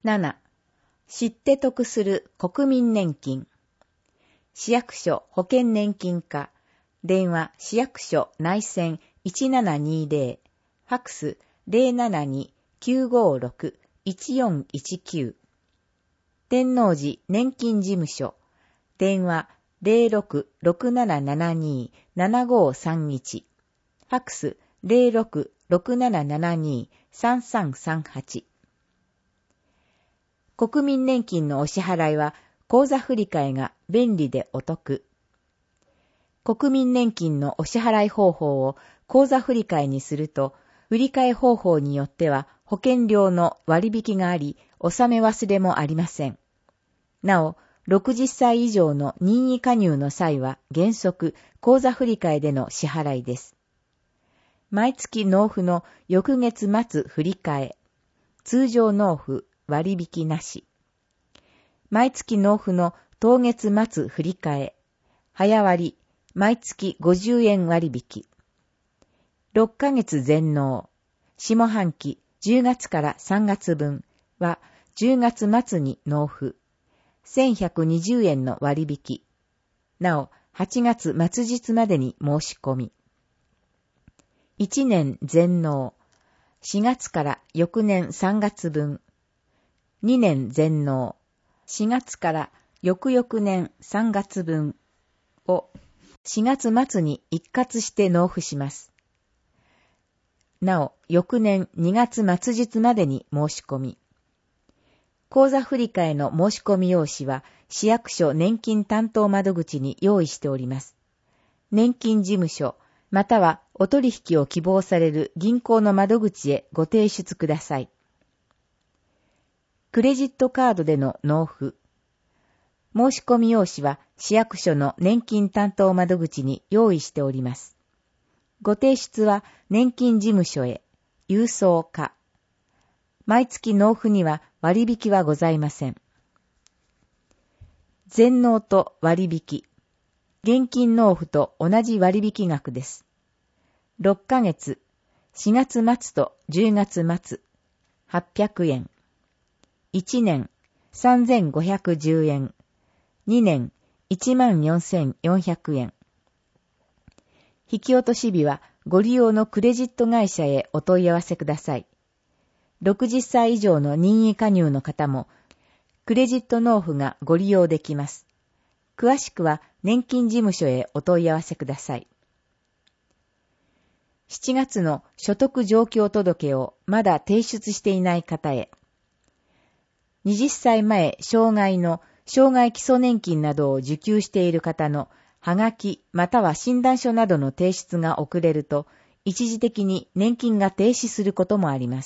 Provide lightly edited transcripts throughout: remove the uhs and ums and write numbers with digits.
7. 知って得する国民年金。市役所保険年金課、電話市役所内線1720、ファックス072-956-1419。天王寺年金事務所、電話066772-7531、ファックス066772-3338。国民年金のお支払いは口座振替が便利でお得。国民年金のお支払い方法を口座振替にすると、振替方法によっては保険料の割引があり、納め忘れもありません。なお、60歳以上の任意加入の際は原則口座振替での支払いです。毎月納付の翌月末振替、通常納付割引なし。毎月納付の当月末振替、早割、毎月50円割引。6ヶ月全納、下半期10月から3月分は10月末に納付、1120円の割引。なお、8月末日までに申し込み。1年全納、4月から翌年3月分。2年全納、4月から翌々年3月分を4月末に一括して納付します。なお、翌年2月末日までに申し込み。口座振替の申し込み用紙は市役所年金担当窓口に用意しております。年金事務所、またはお取引を希望される銀行の窓口へご提出ください。クレジットカードでの納付。申し込み用紙は市役所の年金担当窓口に用意しております。ご提出は年金事務所へ、郵送か。毎月納付には割引はございません。全納と割引。現金納付と同じ割引額です。6ヶ月、4月末と10月末、800円。1年、3510円。2年、14400円。引き落とし日はご利用のクレジット会社へお問い合わせください。60歳以上の任意加入の方も、クレジット納付がご利用できます。詳しくは年金事務所へお問い合わせください。7月の所得状況届をまだ提出していない方へ、20歳前障害の障害基礎年金などを受給している方のはがきまたは診断書などの提出が遅れると、一時的に年金が停止することもあります。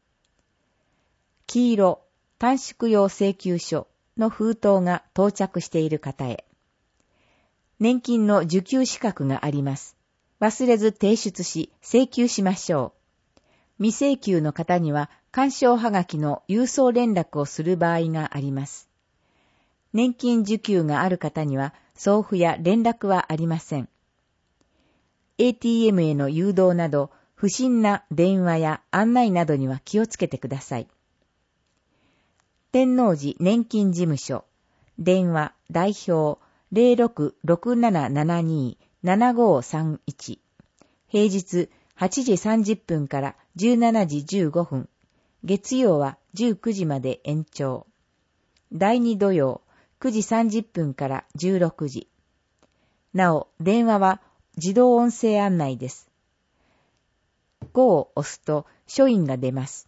黄色短縮用請求書の封筒が到着している方へ、年金の受給資格があります。忘れず提出し請求しましょう。未請求の方には勧奨はがきの郵送連絡をする場合があります。年金受給がある方には送付や連絡はありません。ATM への誘導など不審な電話や案内などには気をつけてください。天王寺年金事務所、電話代表066772-7531、平日8時30分から17時15分、月曜は19時まで延長。第2土曜9時30分から16時。なお、電話は自動音声案内です。5を押すと書印が出ます。